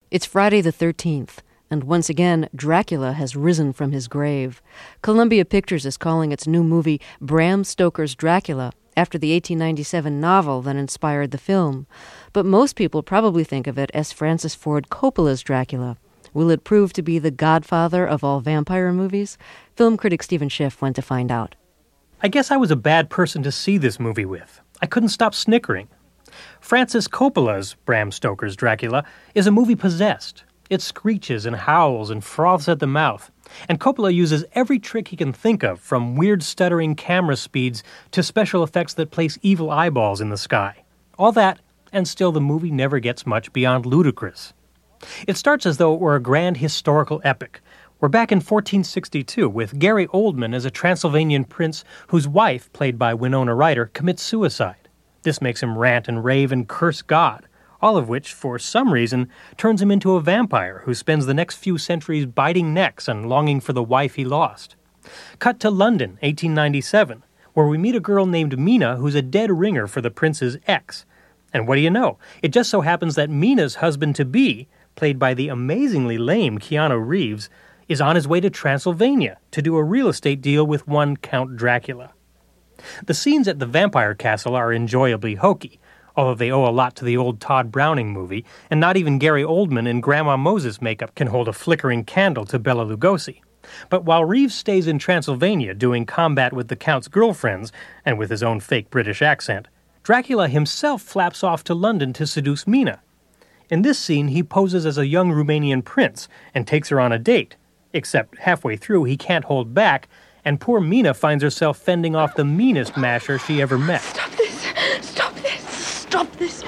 It's Friday the 13th, and once again, Dracula has risen from his grave. Columbia Pictures is calling its new movie Bram Stoker's Dracula, after the 1897 novel that inspired the film. But most people probably think of it as Francis Ford Coppola's Dracula. Will it prove to be the godfather of all vampire movies? Film critic Stephen Schiff went to find out. I guess I was a bad person to see this movie with. I couldn't stop snickering. Francis Coppola's Bram Stoker's Dracula is a movie possessed. It screeches and howls and froths at the mouth. And Coppola uses every trick he can think of, from weird stuttering camera speeds to special effects that place evil eyeballs in the sky. All that, and still the movie never gets much beyond ludicrous. It starts as though it were a grand historical epic. We're back in 1462 with Gary Oldman as a Transylvanian prince whose wife, played by Winona Ryder, commits suicide. This makes him rant and rave and curse God, all of which, for some reason, turns him into a vampire who spends the next few centuries biting necks and longing for the wife he lost. Cut to London, 1897, where we meet a girl named Mina who's a dead ringer for the prince's ex. And what do you know? It just so happens that Mina's husband-to-be, played by the amazingly lame Keanu Reeves, is on his way to Transylvania to do a real estate deal with one Count Dracula. The scenes at the vampire castle are enjoyably hokey, although they owe a lot to the old Todd Browning movie, and not even Gary Oldman in Grandma Moses makeup can hold a flickering candle to Bela Lugosi. But while Reeves stays in Transylvania doing combat with the Count's girlfriends, and with his own fake British accent, Dracula himself flaps off to London to seduce Mina. In this scene, he poses as a young Romanian prince and takes her on a date, except halfway through he can't hold back, and poor Mina finds herself fending off the meanest masher she ever met. Stop this! Stop this! Stop this!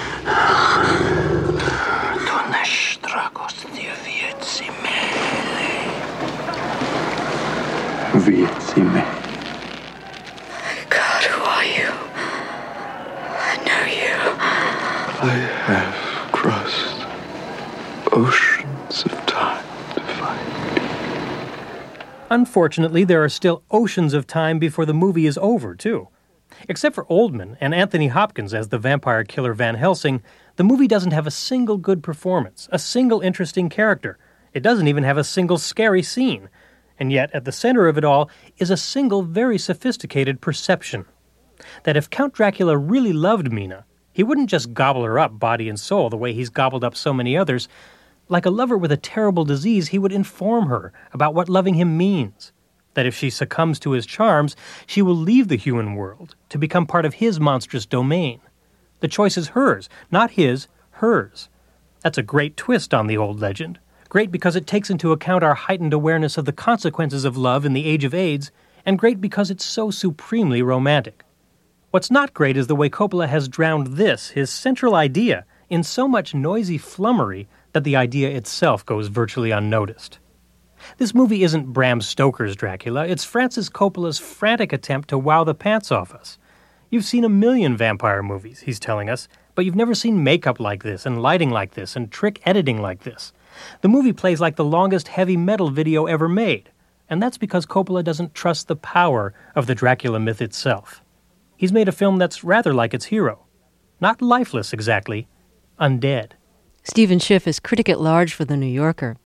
God, who are you? I know you. I have crossed oceans of time to find you. Unfortunately, there are still oceans of time before the movie is over, too. Except for Oldman and Anthony Hopkins as the vampire killer Van Helsing, the movie doesn't have a single good performance, a single interesting character. It doesn't even have a single scary scene. And yet, at the center of it all is a single very sophisticated perception. That if Count Dracula really loved Mina, he wouldn't just gobble her up body and soul the way he's gobbled up so many others. Like a lover with a terrible disease, he would inform her about what loving him means. That if she succumbs to his charms, she will leave the human world to become part of his monstrous domain. The choice is hers, not his, hers. That's a great twist on the old legend. Great because it takes into account our heightened awareness of the consequences of love in the age of AIDS, and great because it's so supremely romantic. What's not great is the way Coppola has drowned this, his central idea, in so much noisy flummery that the idea itself goes virtually unnoticed. This movie isn't Bram Stoker's Dracula, it's Francis Coppola's frantic attempt to wow the pants off us. You've seen a million vampire movies, he's telling us, but you've never seen makeup like this, and lighting like this, and trick editing like this. The movie plays like the longest heavy metal video ever made, and that's because Coppola doesn't trust the power of the Dracula myth itself. He's made a film that's rather like its hero. Not lifeless, exactly. Undead. Stephen Schiff is critic at large for The New Yorker.